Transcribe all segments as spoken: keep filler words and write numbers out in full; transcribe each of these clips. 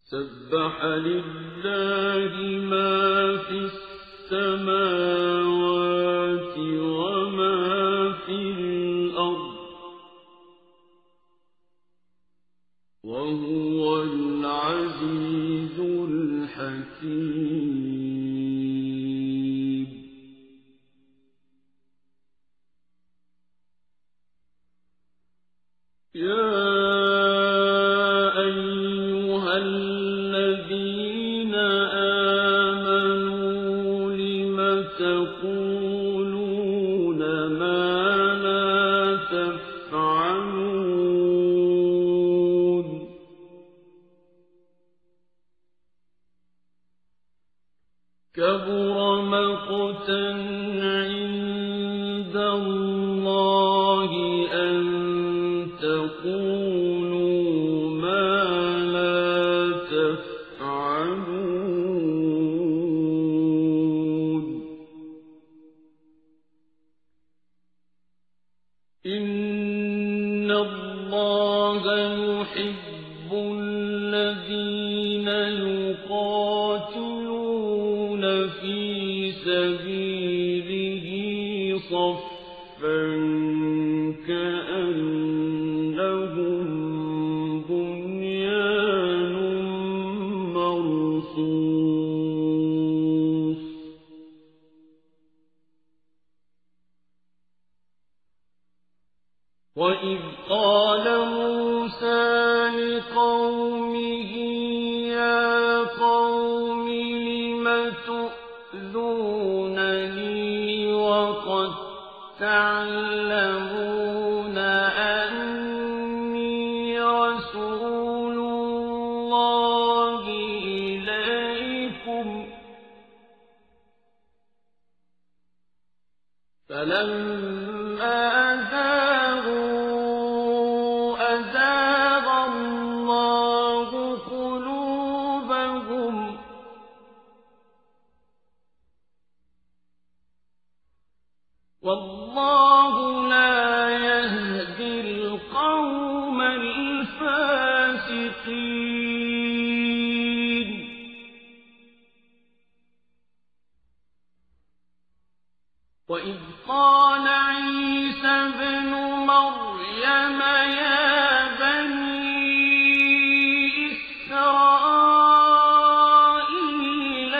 سبح لله ما في السماوات وما في الأرض وهو العزيز الحكيم. يا أيها الذين آمنوا لم تقولون ما لا تفعلون كبر مقتا عند الله أن تقولوا ما لا تفعلون. إن الله يحب الذين يقاتلون في سبيله صفا كأنهم بنيان مرصوص. وإذ قال موسى لقومه يا قوم لم تؤذونني وقد تعلمون أني رسول الله إليكم فلما زاغوا أزاغ الله قلوبهم والله لا يهدي القوم الفاسقين. وإذ قال عيسى ابن مريم يا بني إسرائيل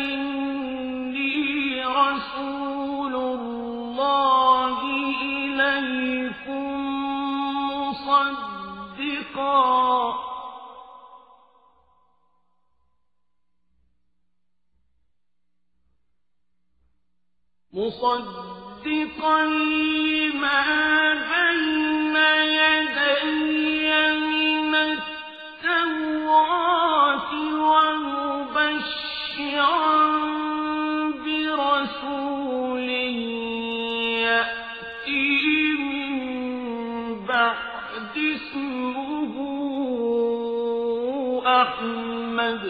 إني رسول الله إليكم مصدقا مصدقا لما بين يدي من التوراة ومبشرا برسول يأتي من بعد اسمه أحمد.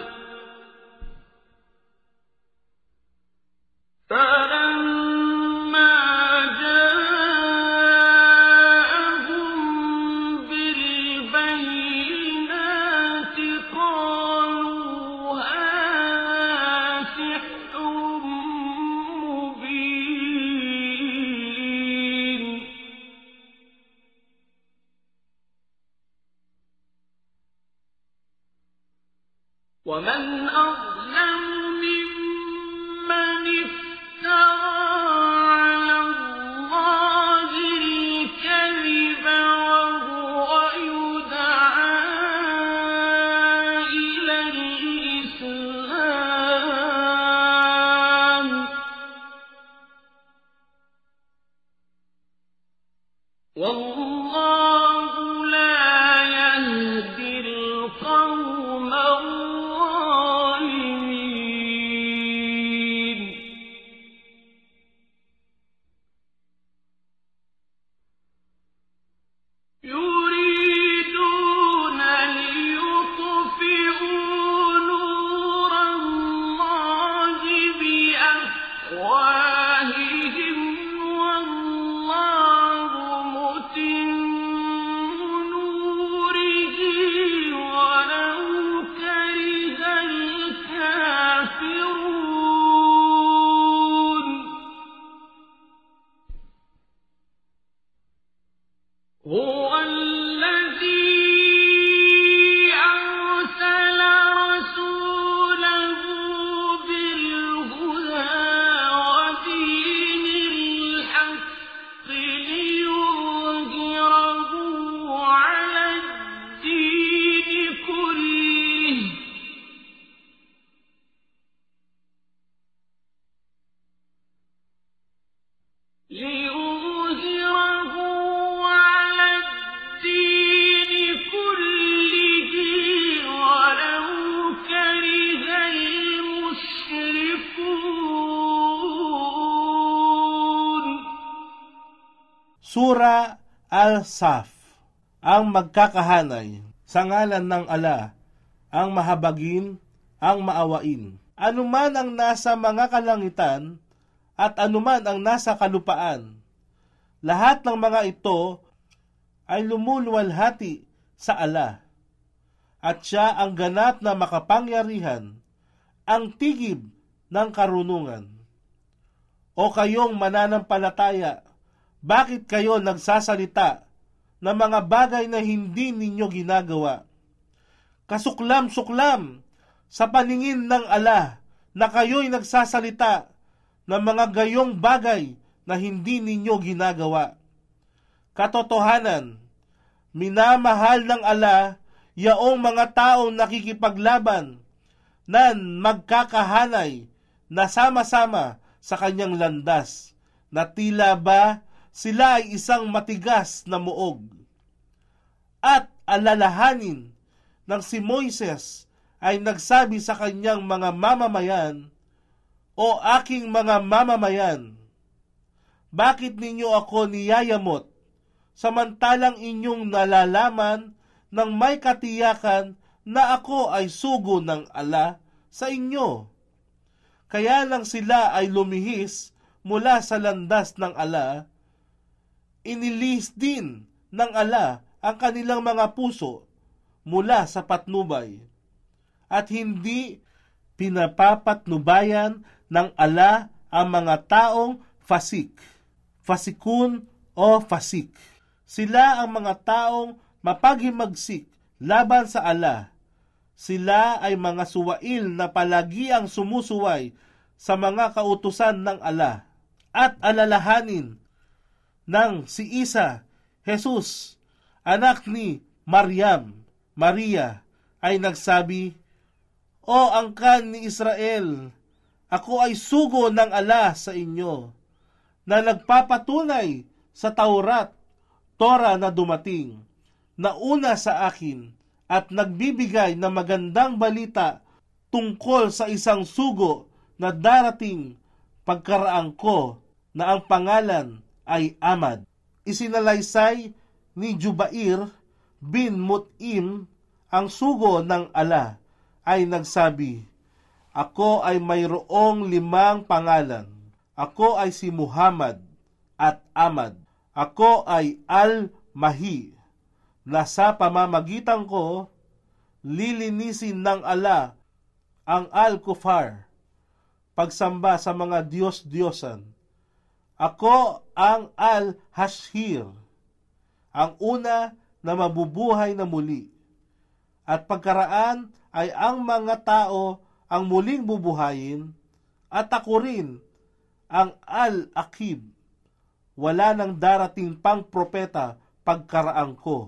فلما جاءهم بالبينات قالوا هذا سحر مبين. ومن أظلم ممن افترى على الله الكذب وهو يدعى إلى الإسلام والله لا يهدي القوم الظالمين. Surah Al-Saf, ang magkakahanay sa ngalan ng Allah, ang mahabagin, ang maawain. Anuman ang nasa mga kalangitan at anuman ang nasa kalupaan, lahat ng mga ito ay lumuluwalhati sa Allah, at siya ang ganap na makapangyarihan, ang tigib ng karunungan. O kayong mananampalataya, bakit kayo nagsasalita ng mga bagay na hindi ninyo ginagawa? Kasuklam-suklam sa paningin ng Allah na kayo'y nagsasalita ng mga gayong bagay na hindi ninyo ginagawa. Katotohanan, minamahal ng Allah yaong mga taong nakikipaglaban na magkakahanay na sama-sama sa kanyang landas, na tila ba sila ay isang matigas na muog. At alalahanin ng si Moises ay nagsabi sa kanyang mga mamamayan, O aking mga mamamayan, bakit ninyo ako niyayamot, samantalang inyong nalalaman ng may katiyakan na ako ay sugo ng Allah sa inyo? Kaya lang sila ay lumihis mula sa landas ng Allah. Inilis din ng Allah ang kanilang mga puso mula sa patnubay, at hindi pinapapatnubayan ng Allah ang mga taong fasik, fasikun o fasik. Sila ang mga taong mapaghimagsik laban sa Allah. Sila ay mga suwail na palagi ang sumusuway sa mga kautusan ng Allah. At alalahanin ng si Isa, Jesus, anak ni Maryam, Maria, ay nagsabi, O angkan ni Israel, ako ay sugo ng Allah sa inyo, na nagpapatunay sa Taurat, Torah na dumating, na una sa akin, at nagbibigay ng magandang balita tungkol sa isang sugo na darating pagkaraan ko, na ang pangalan ay Ahmad. Isinalaysay ni Jubair bin Mut'im, ang sugo ng Allah, ay nagsabi, Ako ay mayroong limang pangalan. Ako ay si Muhammad at Ahmad. Ako ay Al-Mahi, na sa pamamagitan ko, lilinisin ng Allah ang Al-Kufar, pagsamba sa mga Diyos-Diyosan. Ako ang Al-Hashir, ang una na mabubuhay na muli, at pagkaraan ay ang mga tao ang muling bubuhayin, at ako rin ang Al-Aqib. Wala nang darating pang propeta pagkaraan ko.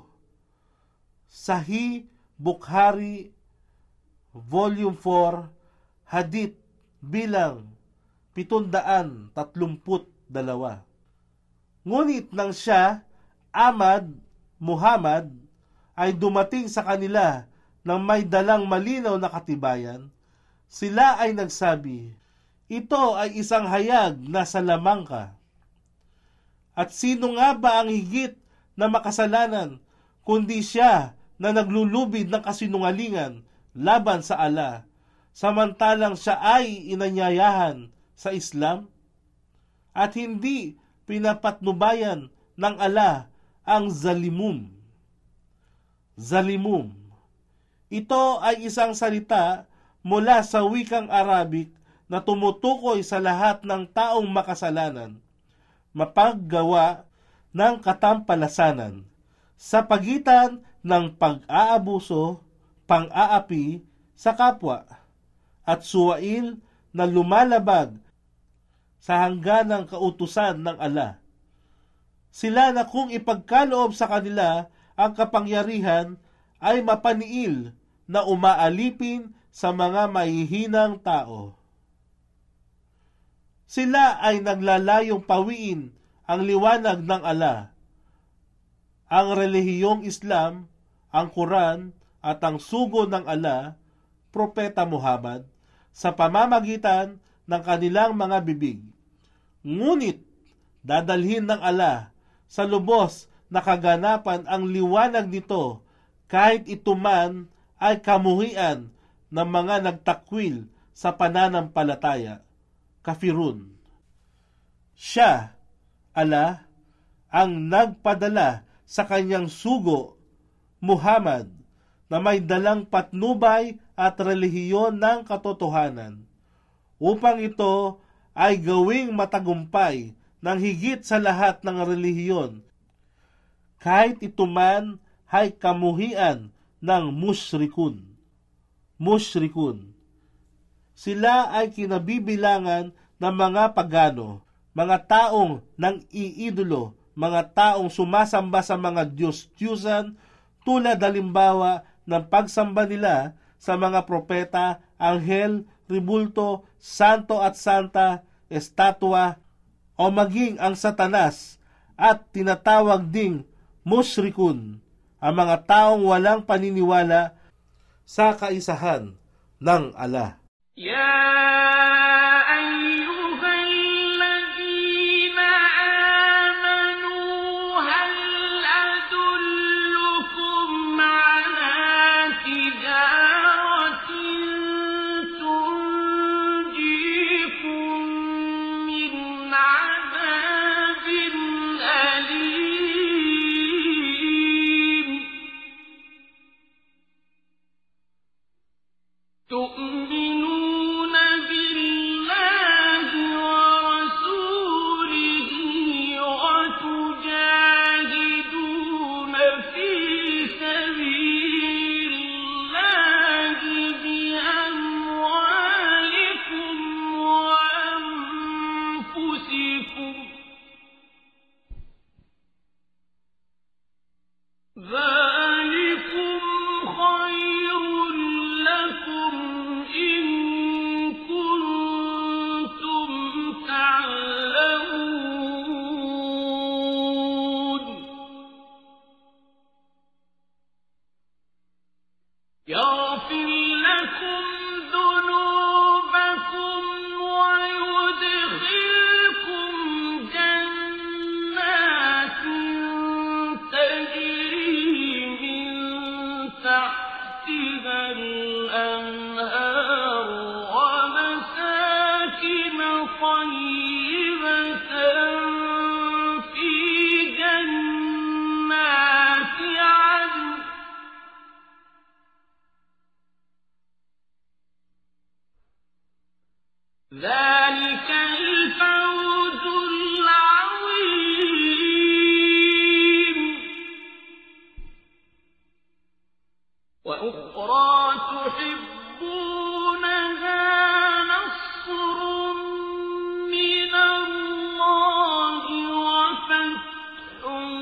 Sahih Bukhari, Volume four, Hadith bilang pitundaan tatlumput dalawa. Ngunit nang siya, Ahmad, Muhammad, ay dumating sa kanila ng may dalang malinaw na katibayan, sila ay nagsabi, Ito ay isang hayag na sa lamang ka. At sino nga ba ang higit na makasalanan, kundi siya na naglulubid ng kasinungalingan laban sa Allah, samantalang siya ay inanyayahan sa Islam? At hindi pinapatnubayan ng Allah ang zalimum. Zalimum. Ito ay isang salita mula sa wikang Arabic na tumutukoy sa lahat ng taong makasalanan, mapaggawa ng katampalasanan sa pagitan ng pag-aabuso, pang-aapi sa kapwa, at suwail na lumalabag sa hangganang kautusan ng Allah. Sila na kung ipagkaloob sa kanila ang kapangyarihan ay mapaniil na umaalipin sa mga mahihinang tao. Sila ay naglalayong pawiin ang liwanag ng Allah, ang relihiyong Islam, ang Quran at ang sugo ng Allah, Propeta Muhammad, sa pamamagitan ng kanilang mga bibig. Ngunit dadalhin ng Allah sa lubos na kaganapan ang liwanag nito, kahit ito man ay kamuhian ng mga nagtakwil sa pananampalataya. Kafirun. Siya, Allah, ang nagpadala sa kanyang sugo, Muhammad, na may dalang patnubay at relihiyon ng katotohanan, upang ito ay gawing matagumpay ng higit sa lahat ng relihiyon, kahit ito man ay kamuhian ng musyrikun. Musyrikun. Sila ay kinabibilangan ng mga pagano, mga taong nang iidolo, mga taong sumasamba sa mga Diyos-Diyusan, tulad halimbawa ng pagsamba nila sa mga propeta, anghel, ribulto, santo at santa, estatwa, o maging ang Satanas, at tinatawag ding musyrikun, ang mga taong walang paniniwala sa kaisahan ng Allah. Ya تؤمنون بالله ورسوله وتجاهدون في سبيل الله بأموالكم وأنفسكم ذلكم خير لكم إن كنتم تعلمون يغفر لكم ذنوبكم ويدخلكم جنات تجري من تحتها الأنهار ومساكن طيبة في جنات عدن ذلك الفوز العظيم وأخرى تحبونها نصر من الله وفتح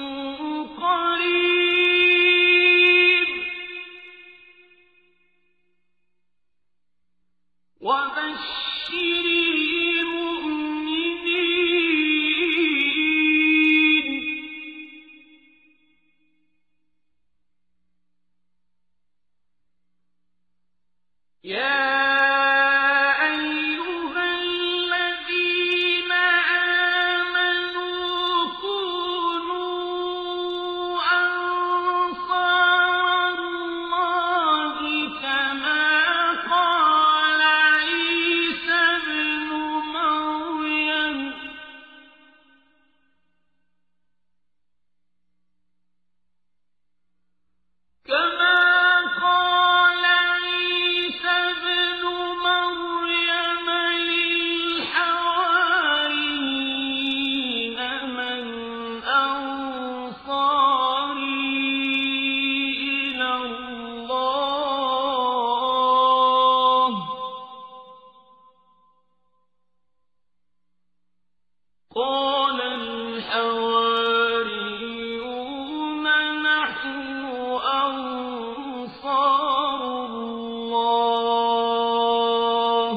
قريب وبشر المؤمنين يا أيها الذين آمنوا كونوا أنصار الله كما قال عيسى ابن مريم كما قال عيسى ابن مريم للحواريين من أنصاري إلى الله قال الحواريون نحن أنصار الله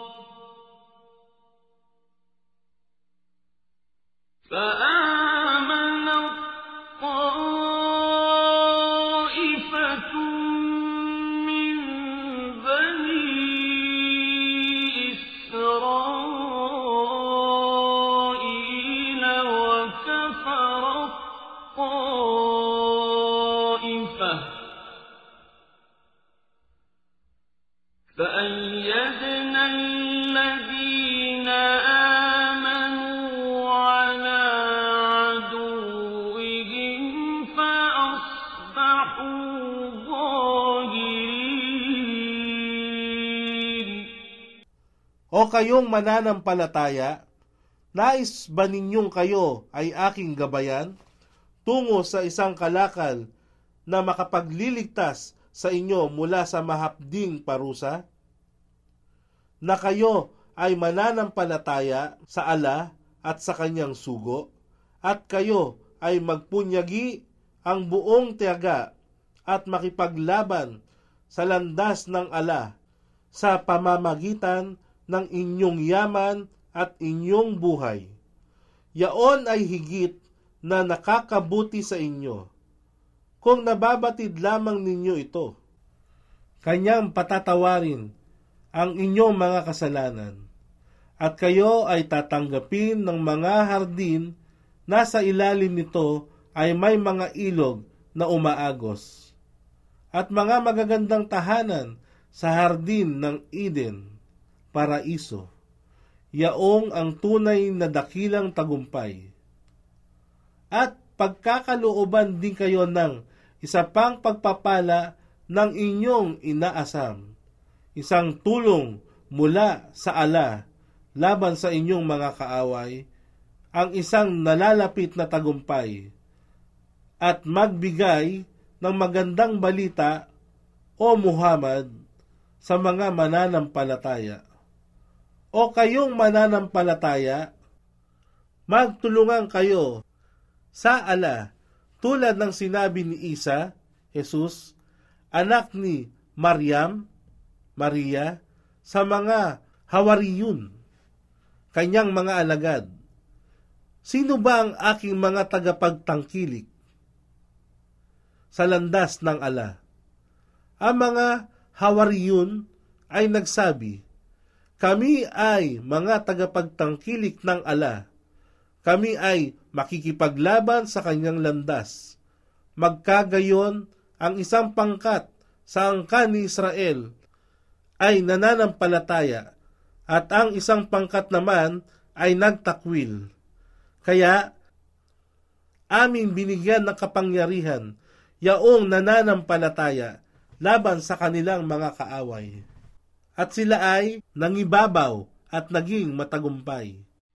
فآمنت طائفة من بني إسرائيل وكفرت فأيدنا الذين آمنوا على عدوهم فأصبحوا ظاهرين. O kayong mananampalataya, nais ba ninyong kayo ay aking gabayan tungo sa isang kalakal na makapagliligtas sa inyo mula sa mahapding parusa? Na kayo ay mananampalataya sa ala at sa kanyang sugo, at kayo ay magpunyagi ang buong tiyaga at makipaglaban sa landas ng ala sa pamamagitan ng inyong yaman at inyong buhay. Yaon ay higit na nakakabuti sa inyo kung nababatid lamang ninyo ito. Kanyang patatawarin ang inyong mga kasalanan, at kayo ay tatanggapin ng mga hardin na sa ilalim nito ay may mga ilog na umaagos, at mga magagandang tahanan sa hardin ng Eden, paraiso. Yaong ang tunay na dakilang tagumpay. At pagkakalooban din kayo ng isa pang pagpapala ng inyong inaasam, isang tulong mula sa ala laban sa inyong mga kaaway, ang isang nalalapit na tagumpay, at magbigay ng magandang balita, o Muhammad, sa mga mananampalataya. O kayong mananampalataya, magtulungan kayo sa ala tulad ng sinabi ni Isa, Jesus, anak ni Maryam, Maria, sa mga Hawariyun, kanyang mga alagad. Sino ba ang aking mga tagapagtangkilik sa landas ng ala? Ang mga Hawariyun ay nagsabi, kami ay mga tagapagtangkilik ng ala. Kami ay makikipaglaban sa kanyang landas. Magkagayon, ang isang pangkat sa angkan ni Israel ay nananampalataya, at ang isang pangkat naman ay nagtakwil. Kaya, aming binigyan ng kapangyarihan yaong nananampalataya laban sa kanilang mga kaaway. At sila ay nangibabaw at naging matagumpay.